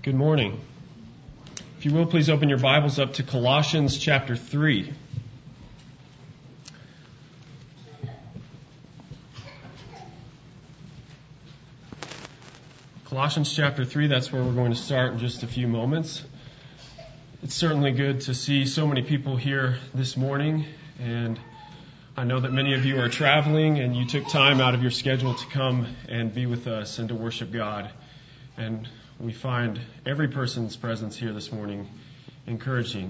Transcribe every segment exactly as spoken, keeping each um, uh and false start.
Good morning. If you will, please open your Bibles up to Colossians chapter three. Colossians chapter three, that's where we're going to start in just a few moments. It's certainly good to see so many people here this morning, and I know that many of you are traveling and you took time out of your schedule to come and be with us and to worship God. And we find every person's presence here this morning encouraging.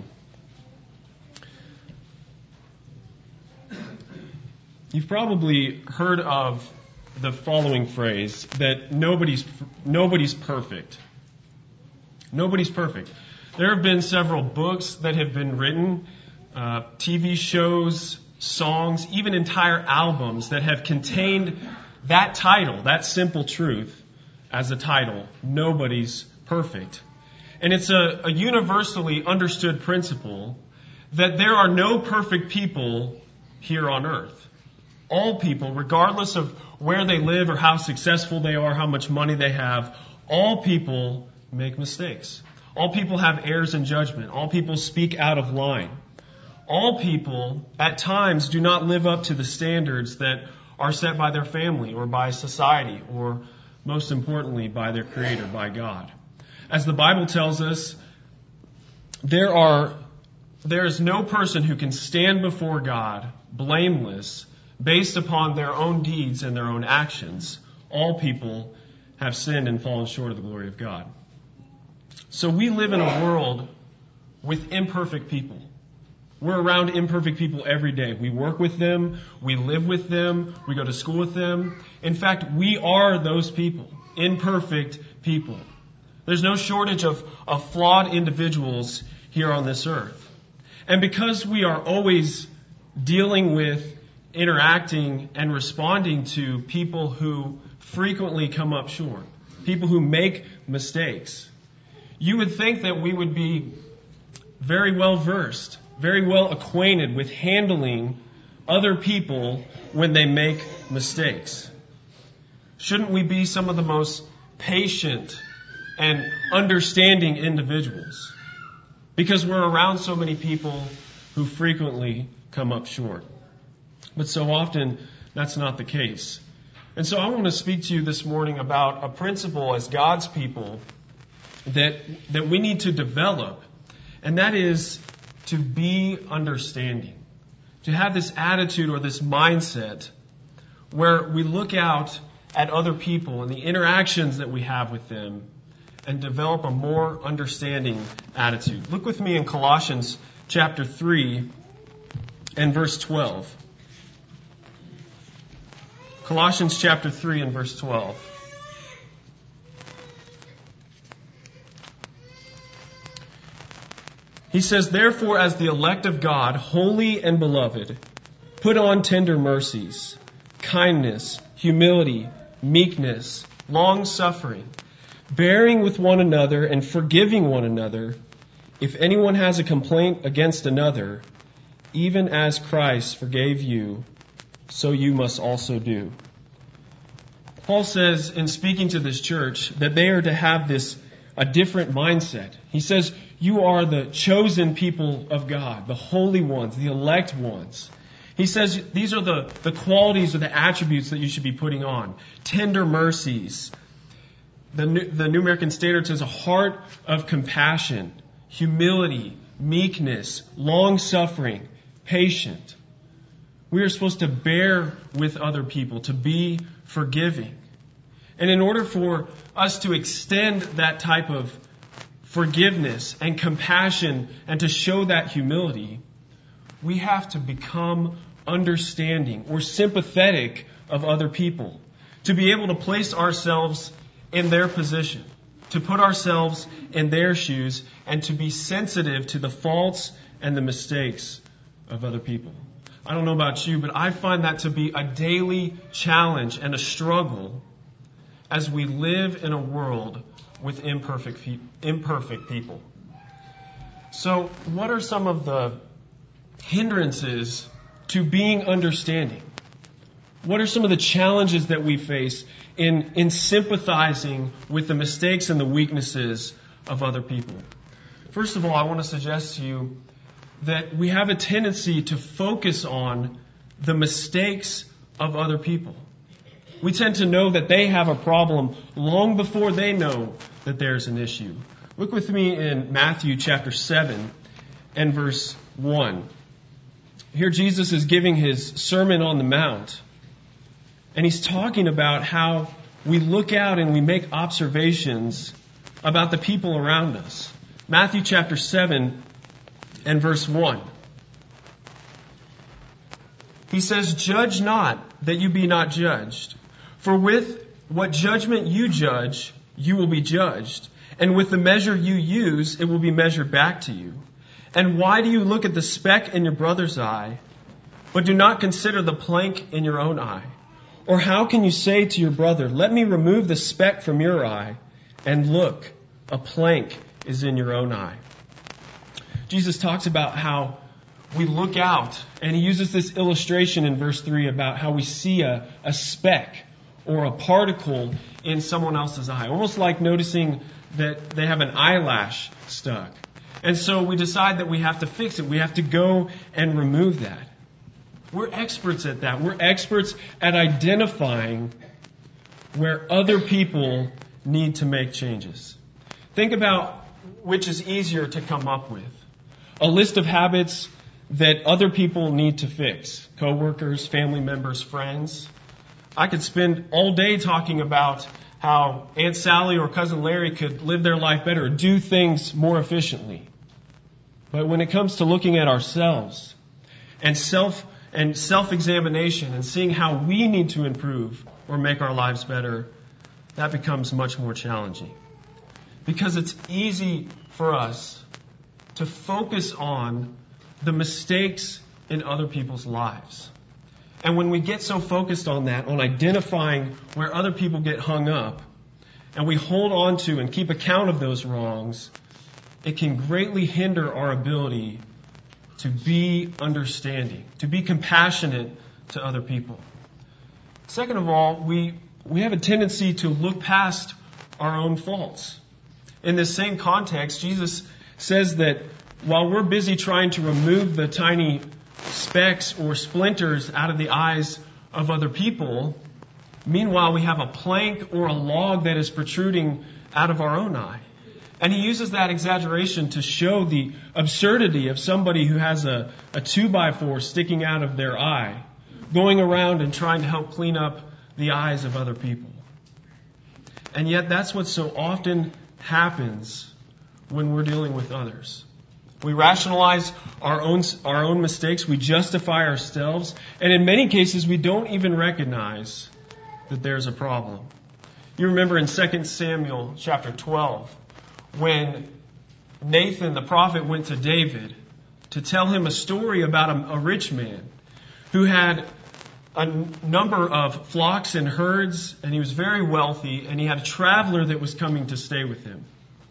You've probably heard of the following phrase that nobody's nobody's perfect. Nobody's perfect. There have been several books that have been written, uh, T V shows, songs, even entire albums that have contained that title, that simple truth, as a title. Nobody's perfect. And it's a, a universally understood principle that there are no perfect people here on earth. All people, regardless of where they live or how successful they are, how much money they have, all people make mistakes. All people have errors in judgment. All people speak out of line. All people, at times, do not live up to the standards that are set by their family or by society or, most importantly, by their Creator, by God. As the Bible tells us, there are there is no person who can stand before God blameless based upon their own deeds and their own actions. All people have sinned and fallen short of the glory of God. So we live in a world with imperfect people. We're around imperfect people every day. We work with them. We live with them. We go to school with them. In fact, we are those people, imperfect people. There's no shortage of, of flawed individuals here on this earth. And because we are always dealing with, interacting, and responding to people who frequently come up short, people who make mistakes, you would think that we would be very well versed, very well acquainted with handling other people when they make mistakes. Shouldn't we be some of the most patient and understanding individuals? Because we're around so many people who frequently come up short. But so often, that's not the case. And so I want to speak to you this morning about a principle as God's people that, that we need to develop, and that is to be understanding, to have this attitude or this mindset where we look out at other people and the interactions that we have with them and develop a more understanding attitude. Look with me in Colossians chapter three and verse twelve. Colossians chapter three and verse twelve. He says, "Therefore, as the elect of God, holy and beloved, put on tender mercies, kindness, humility, meekness, long-suffering, bearing with one another and forgiving one another. If anyone has a complaint against another, even as Christ forgave you, so you must also do." Paul says in speaking to this church that they are to have this a different mindset. He says, you are the chosen people of God, the holy ones, the elect ones. He says these are the, the qualities or the attributes that you should be putting on. Tender mercies. The New, the New American Standard says a heart of compassion, humility, meekness, long-suffering, patient. We are supposed to bear with other people, to be forgiving. And in order for us to extend that type of forgiveness and compassion and to show that humility, we have to become understanding or sympathetic of other people, to be able to place ourselves in their position, to put ourselves in their shoes, and to be sensitive to the faults and the mistakes of other people. I don't know about you, but I find that to be a daily challenge and a struggle as we live in a world with imperfect imperfect people. So, what are some of the hindrances to being understanding? What are some of the challenges that we face in, in sympathizing with the mistakes and the weaknesses of other people. First of all, I want to suggest to you that we have a tendency to focus on the mistakes of other people. We tend to know that they have a problem long before they know that there's an issue. Look with me in Matthew chapter seven and verse one. Here Jesus is giving his Sermon on the Mount, and he's talking about how we look out and we make observations about the people around us. Matthew chapter seven and verse one. He says, "Judge not, that you be not judged. For with what judgment you judge, you will be judged. And with the measure you use, it will be measured back to you. And why do you look at the speck in your brother's eye, but do not consider the plank in your own eye? Or how can you say to your brother, 'Let me remove the speck from your eye,' and look, a plank is in your own eye?" Jesus talks about how we look out, and he uses this illustration in verse three about how we see a, a speck or a particle in someone else's eye, almost like noticing that they have an eyelash stuck. And so we decide that we have to fix it. We have to go and remove that. We're experts at that. We're experts at identifying where other people need to make changes. Think about which is easier to come up with. A list of habits that other people need to fix. Coworkers, family members, friends. I could spend all day talking about how Aunt Sally or Cousin Larry could live their life better, do things more efficiently. But when it comes to looking at ourselves and self and self-examination and seeing how we need to improve or make our lives better, that becomes much more challenging. Because it's easy for us to focus on the mistakes in other people's lives. And when we get so focused on that, on identifying where other people get hung up, and we hold on to and keep account of those wrongs, it can greatly hinder our ability to be understanding, to be compassionate to other people. Second of all, we, we have a tendency to look past our own faults. In this same context, Jesus says that while we're busy trying to remove the tiny specks or splinters out of the eyes of other people, meanwhile we have a plank or a log that is protruding out of our own eye. And he uses that exaggeration to show the absurdity of somebody who has a, a two by four sticking out of their eye, going around and trying to help clean up the eyes of other people. And yet that's what so often happens when we're dealing with others. We rationalize our own, our own mistakes. We justify ourselves. And in many cases, we don't even recognize that there's a problem. You remember in Second Samuel chapter twelve, when Nathan the prophet went to David to tell him a story about a, a rich man who had a number of flocks and herds, and he was very wealthy, and he had a traveler that was coming to stay with him.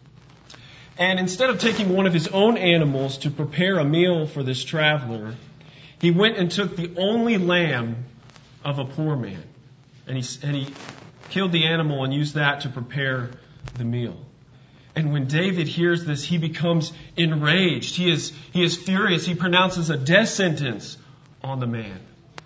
And instead of taking one of his own animals to prepare a meal for this traveler, he went and took the only lamb of a poor man. And he, and he killed the animal and used that to prepare the meal. And when David hears this, he becomes enraged. He is, he is furious. He pronounces a death sentence on the man.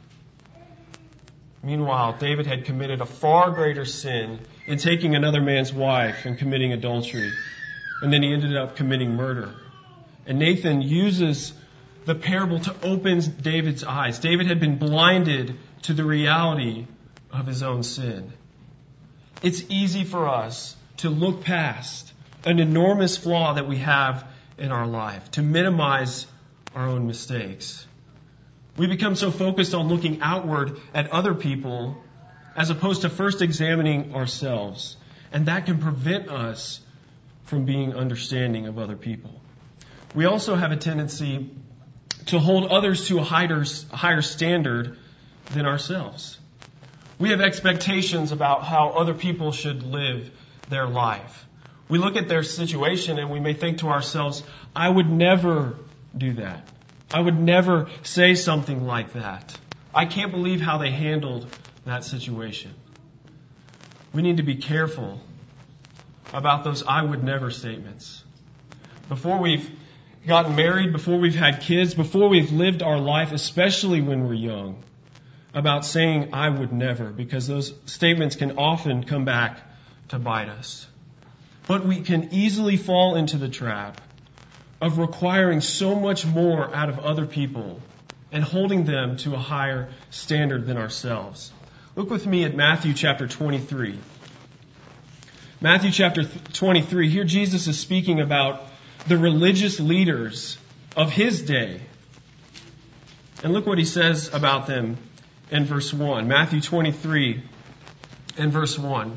Meanwhile, David had committed a far greater sin in taking another man's wife and committing adultery. And then he ended up committing murder. And Nathan uses the parable to open David's eyes. David had been blinded to the reality of his own sin. It's easy for us to look past an enormous flaw that we have in our life, to minimize our own mistakes. We become so focused on looking outward at other people as opposed to first examining ourselves. And that can prevent us from being understanding of other people. We also have a tendency to hold others to a higher, higher standard than ourselves. We have expectations about how other people should live their life. We look at their situation and we may think to ourselves, I would never do that. I would never say something like that. I can't believe how they handled that situation. We need to be careful about those I would never statements. Before we've gotten married, before we've had kids, before we've lived our life, especially when we're young, about saying I would never, because those statements can often come back to bite us. But we can easily fall into the trap of requiring so much more out of other people and holding them to a higher standard than ourselves. Look with me at Matthew chapter twenty-three. Matthew chapter twenty-three, here Jesus is speaking about the religious leaders of his day. And look what he says about them in verse one. Matthew twenty-three and verse one.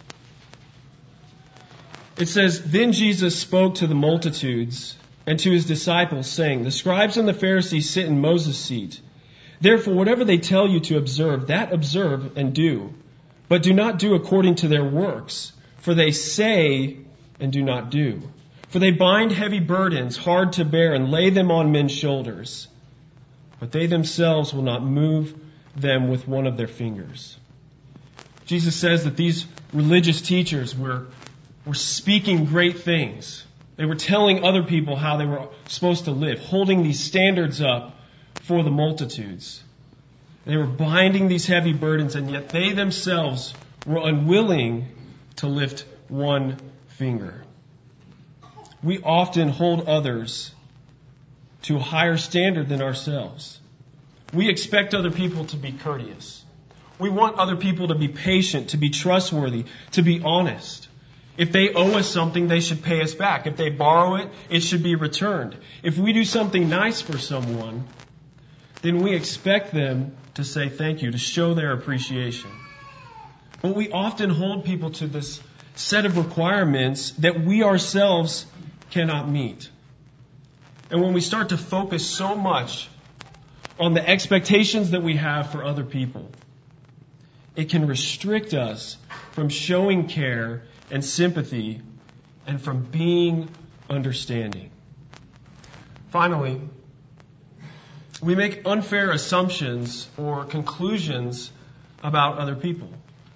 It says, "Then Jesus spoke to the multitudes and to his disciples, saying, The scribes and the Pharisees sit in Moses' seat. Therefore, whatever they tell you to observe, that observe and do. But do not do according to their works, for they say and do not do. For they bind heavy burdens, hard to bear, and lay them on men's shoulders. But they themselves will not move them with one of their fingers." Jesus says that these religious teachers were, were speaking great things. They were telling other people how they were supposed to live, holding these standards up for the multitudes. They were binding these heavy burdens, and yet they themselves were unwilling to lift one finger. We often hold others to a higher standard than ourselves. We expect other people to be courteous. We want other people to be patient, to be trustworthy, to be honest. If they owe us something, they should pay us back. If they borrow it, it should be returned. If we do something nice for someone, then we expect them to say thank you, to show their appreciation. But we often hold people to this set of requirements that we ourselves cannot meet. And when we start to focus so much on the expectations that we have for other people, it can restrict us from showing care and sympathy, and from being understanding. Finally, we make unfair assumptions or conclusions about other people.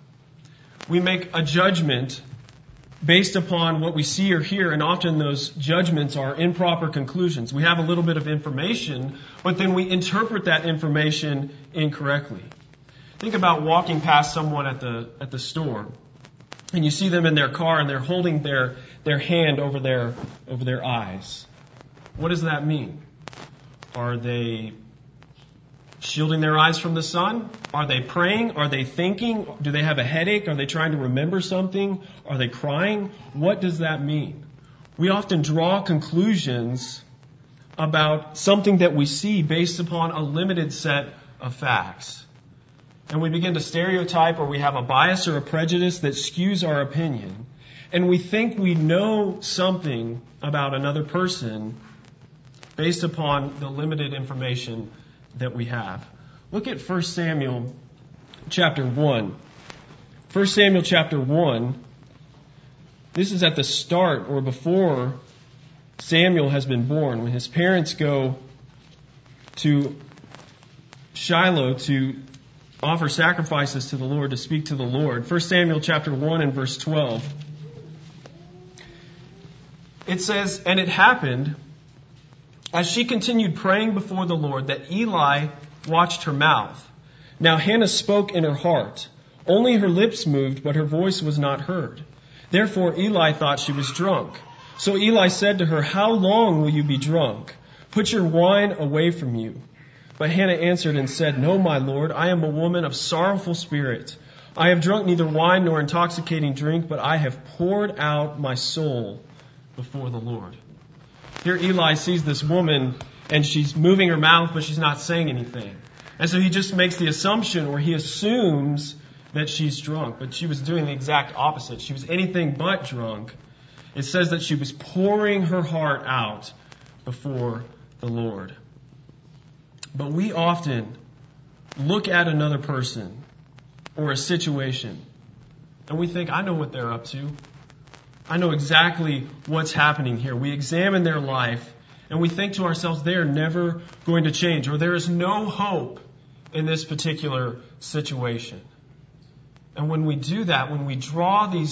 We make a judgment based upon what we see or hear, and often those judgments are improper conclusions. We have a little bit of information, but then we interpret that information incorrectly. Think about walking past someone at the at the store, and you see them in their car and they're holding their, their hand over their over their eyes. What does that mean? Are they shielding their eyes from the sun? Are they praying? Are they thinking? Do they have a headache? Are they trying to remember something? Are they crying? What does that mean? We often draw conclusions about something that we see based upon a limited set of facts. And we begin to stereotype, or we have a bias or a prejudice that skews our opinion. And we think we know something about another person based upon the limited information that we have. Look at First Samuel chapter one. First Samuel chapter one. This is at the start or before Samuel has been born, when his parents go to Shiloh to offer sacrifices to the Lord, to speak to the Lord. First Samuel chapter one and verse twelve. It says, "And it happened, as she continued praying before the Lord, that Eli watched her mouth. Now Hannah spoke in her heart. Only her lips moved, but her voice was not heard. Therefore Eli thought she was drunk. So Eli said to her, 'How long will you be drunk? Put your wine away from you.' But Hannah answered and said, 'No, my Lord, I am a woman of sorrowful spirit. I have drunk neither wine nor intoxicating drink, but I have poured out my soul before the Lord.'" Here Eli sees this woman, and she's moving her mouth, but she's not saying anything. And so he just makes the assumption, or he assumes, that she's drunk. But she was doing the exact opposite. She was anything but drunk. It says that she was pouring her heart out before the Lord. But we often look at another person or a situation, and we think, I know what they're up to. I know exactly what's happening here. We examine their life, and we think to ourselves, they are never going to change, or there is no hope in this particular situation. And when we do that, when we draw these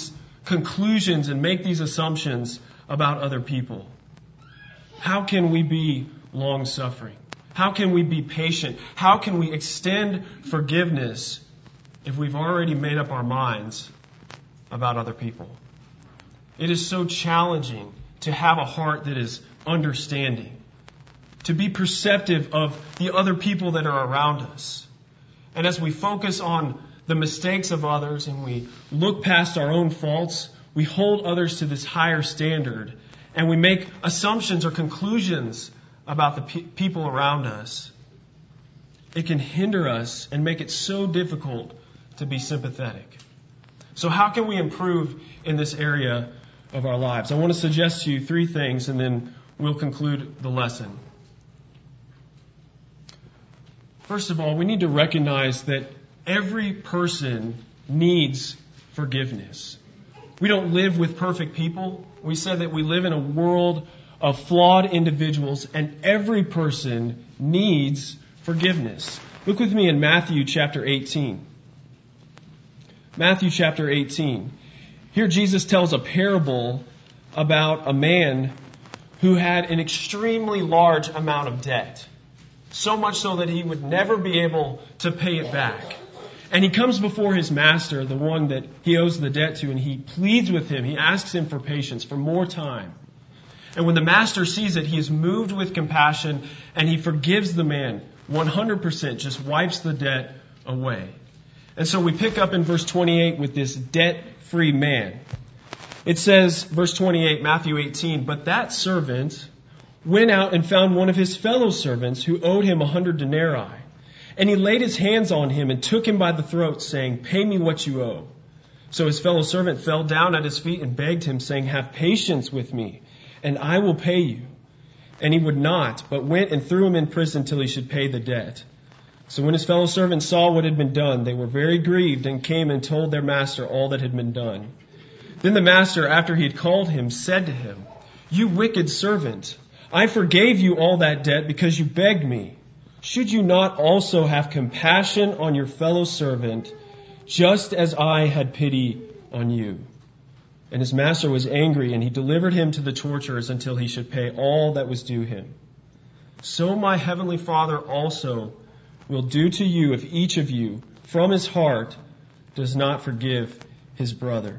conclusions and make these assumptions about other people? How can we be long-suffering? How can we be patient? How can we extend forgiveness if we've already made up our minds about other people? It is so challenging to have a heart that is understanding, to be perceptive of the other people that are around us. And as we focus on the mistakes of others and we look past our own faults, we hold others to this higher standard and we make assumptions or conclusions about the pe- people around us. It can hinder us and make it so difficult to be sympathetic. So how can we improve in this area of our lives? I want to suggest to you three things and then we'll conclude the lesson. First of all, we need to recognize that every person needs forgiveness. We don't live with perfect people. We said that we live in a world of flawed individuals, and every person needs forgiveness. Look with me in Matthew chapter eighteen. Matthew chapter eighteen. Here Jesus tells a parable about a man who had an extremely large amount of debt. So much so that he would never be able to pay it back. And he comes before his master, the one that he owes the debt to, and he pleads with him. He asks him for patience, for more time. And when the master sees it, he is moved with compassion and he forgives the man one hundred percent, just wipes the debt away. And so we pick up in verse twenty-eight with this debt-free man. It says, verse twenty-eight, Matthew eighteen, "But that servant went out and found one of his fellow servants who owed him a hundred denarii. And he laid his hands on him and took him by the throat, saying, 'Pay me what you owe.' So his fellow servant fell down at his feet and begged him, saying, 'Have patience with me, and I will pay you.' And he would not, but went and threw him in prison till he should pay the debt. So when his fellow servants saw what had been done, they were very grieved and came and told their master all that had been done. Then the master, after he had called him, said to him, 'You wicked servant, I forgave you all that debt because you begged me. Should you not also have compassion on your fellow servant, just as I had pity on you?' And his master was angry, and he delivered him to the torturers until he should pay all that was due him. So my heavenly Father also will do to you if each of you, from his heart, does not forgive his brother."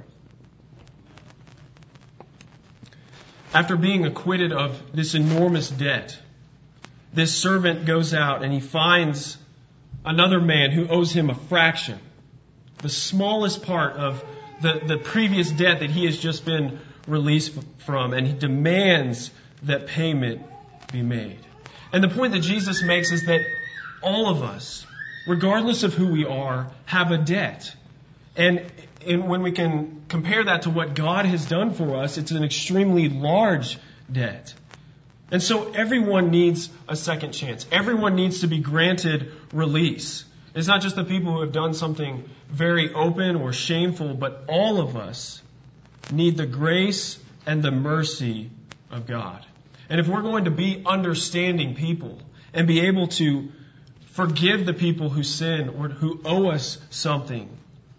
After being acquitted of this enormous debt, this servant goes out and he finds another man who owes him a fraction, the smallest part of the, the previous debt that he has just been released from, and he demands that payment be made. And the point that Jesus makes is that all of us, regardless of who we are, have a debt. And, and when we can compare that to what God has done for us, it's an extremely large debt. And so everyone needs a second chance. Everyone needs to be granted release. It's not just the people who have done something very open or shameful, but all of us need the grace and the mercy of God. And if we're going to be understanding people and be able to forgive the people who sin or who owe us something,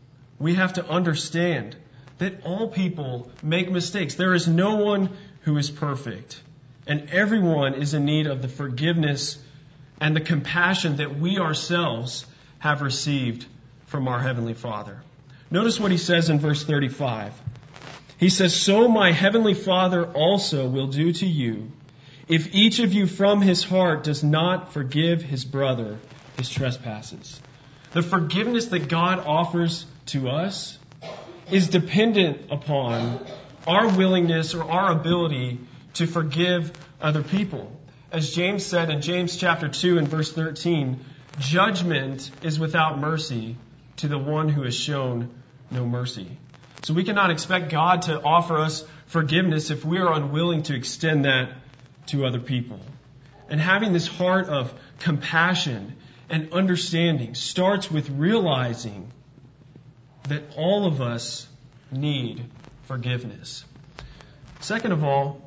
we have to understand that all people make mistakes. There is no one who is perfect. And everyone is in need of the forgiveness and the compassion that we ourselves have received from our Heavenly Father. Notice what he says in verse thirty-five. He says, "So my Heavenly Father also will do to you if each of you from his heart does not forgive his brother his trespasses." The forgiveness that God offers to us is dependent upon our willingness or our ability to forgive other people. As James said in James chapter two and verse thirteen, judgment is without mercy to the one who has shown no mercy. So we cannot expect God to offer us forgiveness if we are unwilling to extend that to other people. And having this heart of compassion and understanding starts with realizing that all of us need forgiveness. Second of all,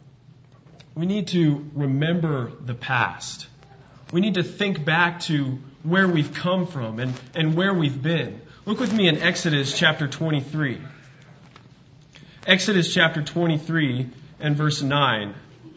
we need to remember the past. We need to think back to where we've come from and, and where we've been. Look with me in Exodus chapter twenty-three. Exodus chapter twenty-three and verse nine.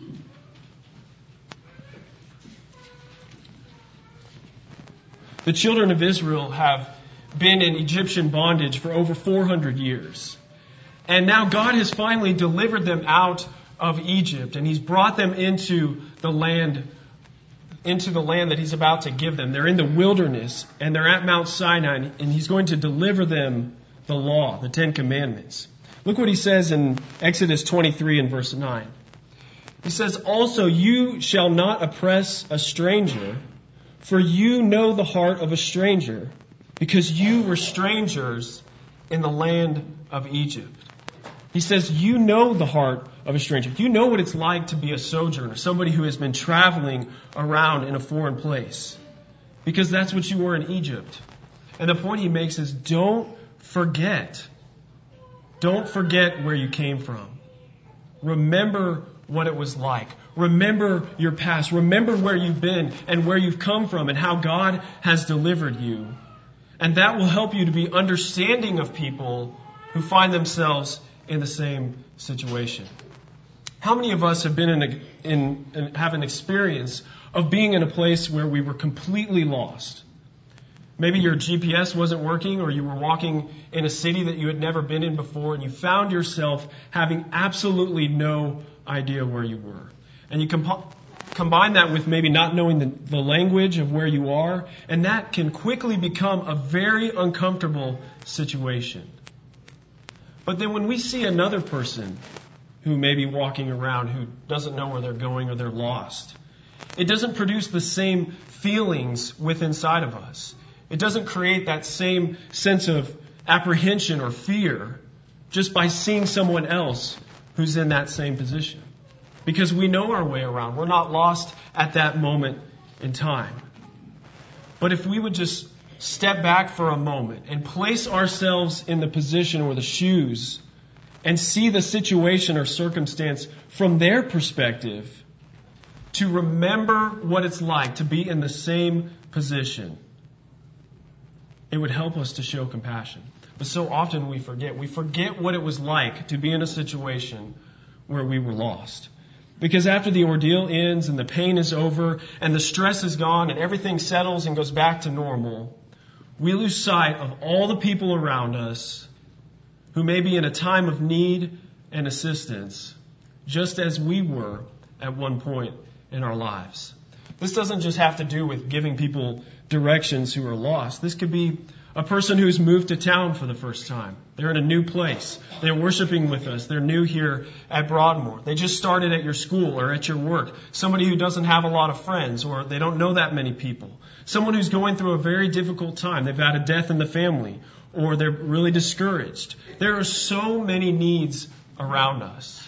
The children of Israel have been in Egyptian bondage for over four hundred years. And now God has finally delivered them out of Egypt, and He's brought them into the land, into the land that He's about to give them. They're in the wilderness, and they're at Mount Sinai, and He's going to deliver them the law, the Ten Commandments. Look what He says in Exodus twenty-three and verse nine. He says, "Also you shall not oppress a stranger, for you know the heart of a stranger, because you were strangers in the land of Egypt." He says, you know the heart of a stranger. You know what it's like to be a sojourner, somebody who has been traveling around in a foreign place, because that's what you were in Egypt. And the point he makes is, don't forget. Don't forget where you came from. Remember what it was like. Remember your past. Remember where you've been and where you've come from and how God has delivered you. And that will help you to be understanding of people who find themselves in the same situation. How many of us have been in, a, in, in have an experience of being in a place where we were completely lost? Maybe your G P S wasn't working, or you were walking in a city that you had never been in before, and you found yourself having absolutely no idea where you were. And you comp- combine that with maybe not knowing the, the language of where you are, and that can quickly become a very uncomfortable situation. But then when we see another person who may be walking around who doesn't know where they're going or they're lost, it doesn't produce the same feelings within inside of us. It doesn't create that same sense of apprehension or fear just by seeing someone else who's in that same position. Because we know our way around. We're not lost at that moment in time. But if we would just step back for a moment and place ourselves in the position or the shoes and see the situation or circumstance from their perspective, to remember what it's like to be in the same position, it would help us to show compassion. But so often we forget. We forget what it was like to be in a situation where we were lost. Because after the ordeal ends and the pain is over and the stress is gone and everything settles and goes back to normal, we lose sight of all the people around us who may be in a time of need and assistance, just as we were at one point in our lives. This doesn't just have to do with giving people directions who are lost. This could be a person who's moved to town for the first time. They're in a new place. They're worshiping with us. They're new here at Broadmoor. They just started at your school or at your work. Somebody who doesn't have a lot of friends, or they don't know that many people. Someone who's going through a very difficult time. They've had a death in the family, or they're really discouraged. There are so many needs around us.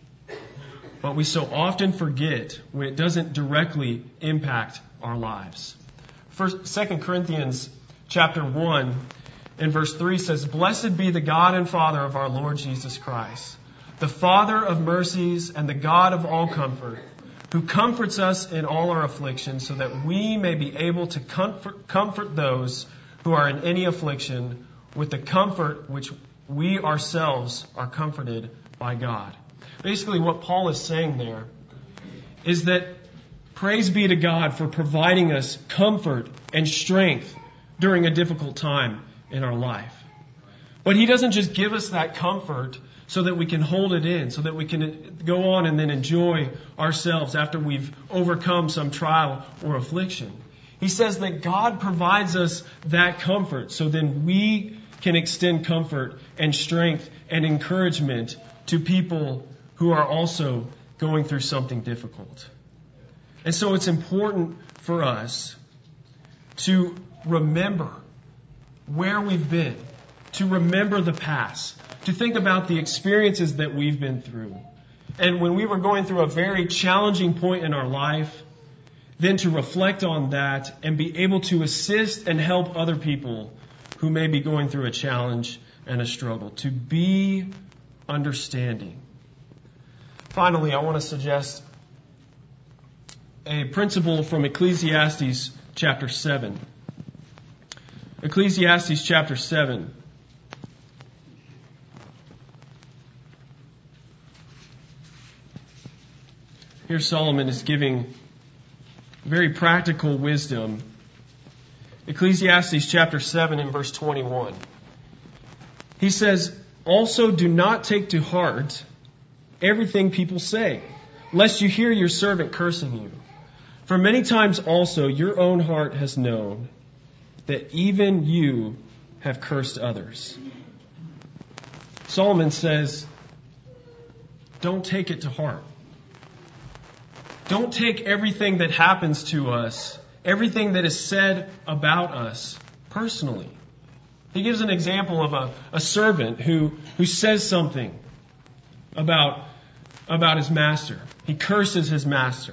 But we so often forget when it doesn't directly impact our lives. First, Second Corinthians chapter one and verse three says, "Blessed be the God and Father of our Lord Jesus Christ, the Father of mercies and the God of all comfort, who comforts us in all our affliction, so that we may be able to comfort, comfort those who are in any affliction with the comfort which we ourselves are comforted by God." Basically, what Paul is saying there is that praise be to God for providing us comfort and strength during a difficult time in our life. But He doesn't just give us that comfort so that we can hold it in, so that we can go on and then enjoy ourselves after we've overcome some trial or affliction. He says that God provides us that comfort so then we can extend comfort and strength and encouragement to people who are also going through something difficult. And so it's important for us to remember where we've been, to remember the past, to think about the experiences that we've been through. And when we were going through a very challenging point in our life, then to reflect on that and be able to assist and help other people who may be going through a challenge and a struggle, to be understanding. Finally, I want to suggest a principle from Ecclesiastes chapter seven. Ecclesiastes chapter seven. Here Solomon is giving very practical wisdom. Ecclesiastes chapter seven and verse twenty-one. He says, "Also do not take to heart everything people say, lest you hear your servant cursing you. For many times also your own heart has known that even you have cursed others." Solomon says, don't take it to heart. Don't take everything that happens to us, everything that is said about us, personally. He gives an example of a, a servant who, who says something about, about his master. He curses his master.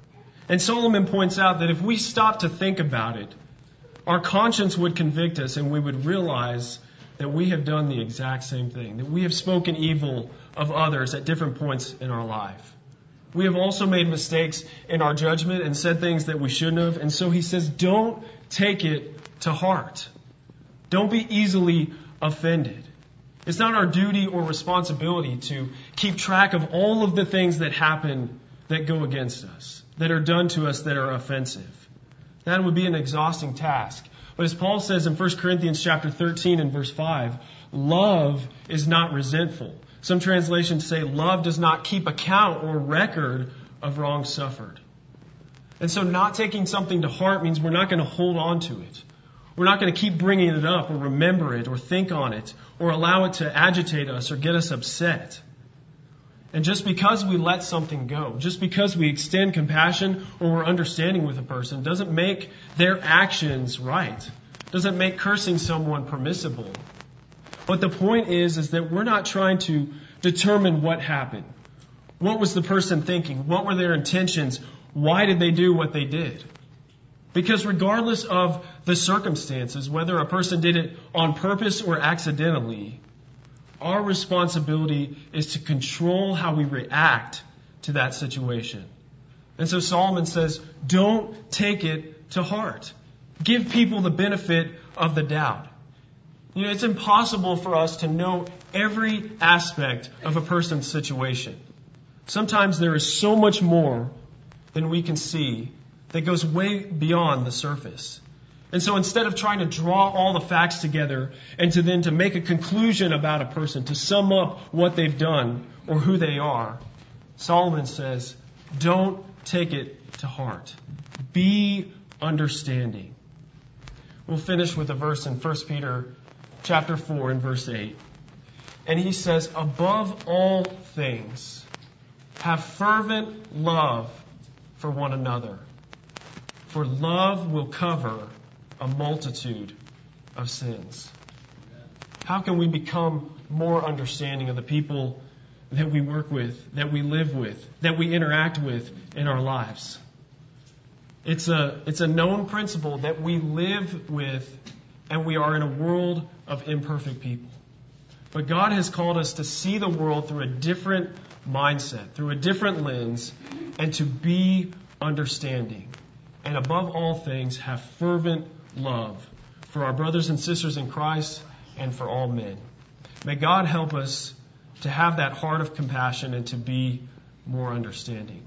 And Solomon points out that if we stop to think about it, our conscience would convict us and we would realize that we have done the exact same thing, that we have spoken evil of others at different points in our life. We have also made mistakes in our judgment and said things that we shouldn't have. And so he says, don't take it to heart. Don't be easily offended. It's not our duty or responsibility to keep track of all of the things that happen that go against us, that are done to us that are offensive. That would be an exhausting task. But as Paul says in First Corinthians chapter thirteen and verse five, love is not resentful. Some translations say love does not keep account or record of wrong suffered. And so not taking something to heart means we're not going to hold on to it. We're not going to keep bringing it up or remember it or think on it or allow it to agitate us or get us upset. And just because we let something go, just because we extend compassion or we're understanding with a person, doesn't make their actions right. Doesn't make cursing someone permissible. But the point is, is that we're not trying to determine what happened. What was the person thinking? What were their intentions? Why did they do what they did? Because regardless of the circumstances, whether a person did it on purpose or accidentally, our responsibility is to control how we react to that situation. And so Solomon says, don't take it to heart. Give people the benefit of the doubt. You know, it's impossible for us to know every aspect of a person's situation. Sometimes there is so much more than we can see that goes way beyond the surface. And so instead of trying to draw all the facts together and to then to make a conclusion about a person, to sum up what they've done or who they are, Solomon says, don't take it to heart. Be understanding. We'll finish with a verse in First Peter chapter four and verse eight. And he says, above all things, have fervent love for one another, for love will cover a multitude of sins. How can we become more understanding of the people that we work with, that we live with, that we interact with in our lives? It's a, it's a known principle that we live with and we are in a world of imperfect people. But God has called us to see the world through a different mindset, through a different lens, and to be understanding. And above all things, have fervent love for our brothers and sisters in Christ and for all men. May God help us to have that heart of compassion and to be more understanding.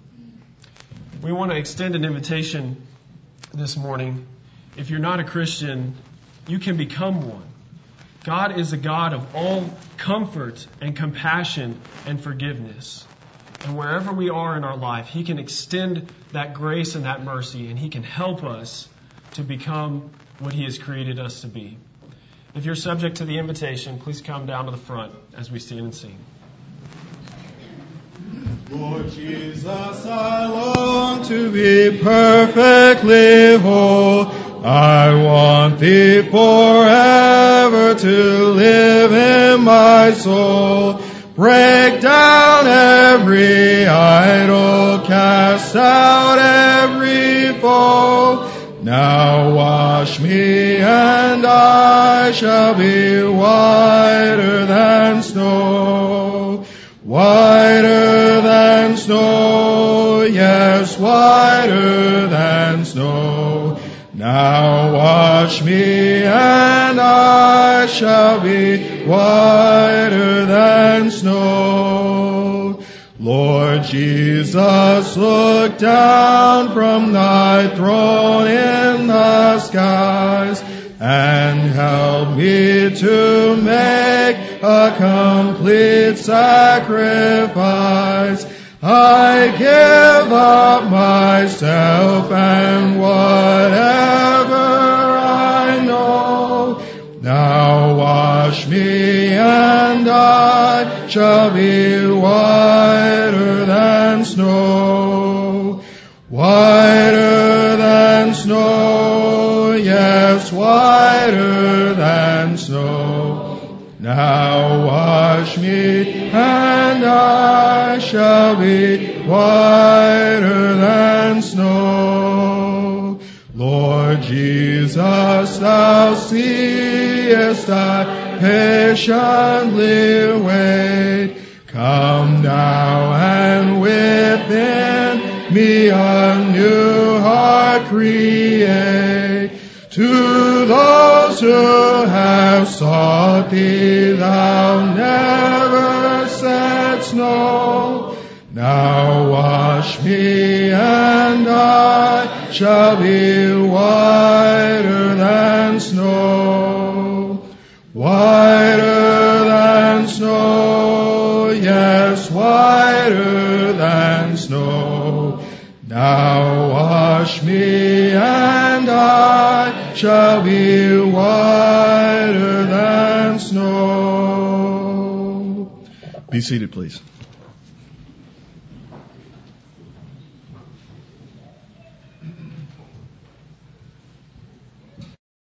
We want to extend an invitation this morning. If you're not a Christian, you can become one. God is a God of all comfort and compassion and forgiveness. And wherever we are in our life, He can extend that grace and that mercy, and He can help us to become what He has created us to be. If you're subject to the invitation, please come down to the front as we stand and sing. Lord Jesus, I long to be perfectly whole. I want Thee forever to live in my soul. Break down every idol, cast out every foe. Now wash me and I shall be whiter than snow. Whiter than snow, yes, whiter than snow. Now wash me and I shall be whiter than snow. Lord Lord Jesus, look down from thy throne in the skies and help me to make a complete sacrifice. I give up myself and whatever I know. Now wash me and I shall be whiter than snow. Whiter than snow, yes, whiter than snow. Now wash me and I shall be whiter than snow. Lord Jesus, thou seest I patiently wait. Come now and within me a new heart create. To those who have sought thee, thou never saidst no. Now wash me and I shall be whiter than snow. Whiter than snow, yes, whiter than snow. Now wash me and I shall be whiter than snow. Be seated, please.